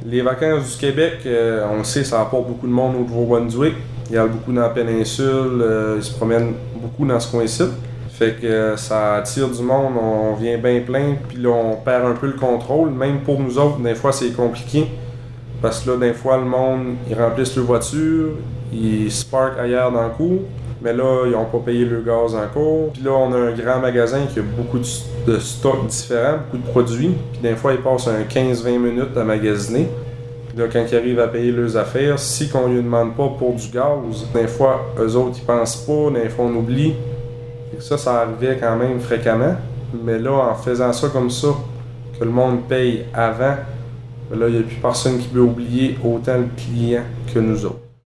Les vacances du Québec, on le sait, ça apporte beaucoup de monde au Nouveau-Brunswick. Il y a beaucoup dans la péninsule, ils se promènent beaucoup dans ce coin-ci. Fait que ça attire du monde, on vient bien plein, puis là on perd un peu le contrôle. Même pour nous autres, des fois c'est compliqué. Parce que là, des fois, le monde, ils remplissent leur voiture, ils se parkent ailleurs dans le cours, mais là, ils n'ont pas payé le gaz encore. Puis là, on a un grand magasin qui a beaucoup de stocks différents, beaucoup de produits. Puis des fois, ils passent un 15-20 minutes à magasiner. Puis là, quand ils arrivent à payer leurs affaires, si on ne lui demande pas pour du gaz, des fois, eux autres, ils pensent pas, des fois, on oublie. Et ça arrivait quand même fréquemment. Mais là, en faisant ça comme ça, que le monde paye avant, là, il n'y a plus personne qui peut oublier autant le client que nous autres.